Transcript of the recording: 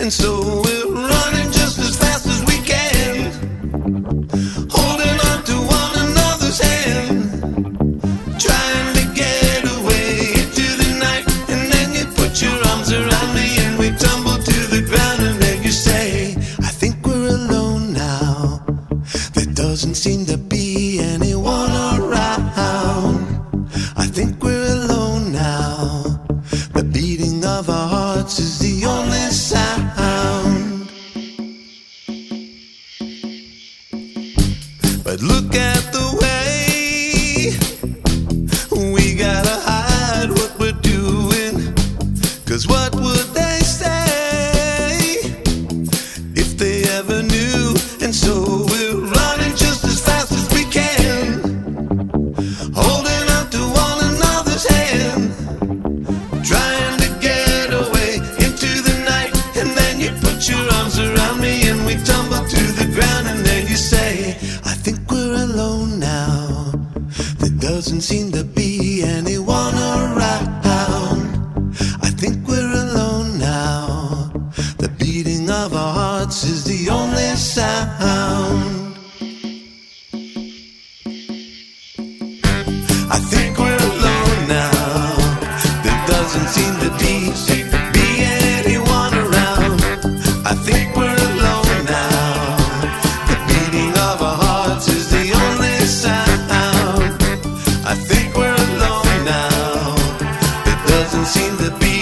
and so we're running just as fast as we can, holding on to one another's hand, trying to get away into the night. And then you put your arms around me and we tumble to the ground, and then you say, I think we're alone now. There doesn't seem to be anyone around. I think we're alone now. The beating of our hearts is the only sound. But look at the way we gotta hide what we're doing, 'cause what would they say if they ever knew? And so we're running just as fast as we can, holding on to one another's hand, trying to get away into the night. And then you put your arms around me and we tumble to the ground, and then you say, I think we're alone now. There doesn't seem to be anyone around. I think we're alone now. The beating of our hearts is the only sound. I think we're alone now. There doesn't seem to be anyone around. I think we're alone now. The beating of our hearts is the only sound. I think we're alone now. There doesn't seem to be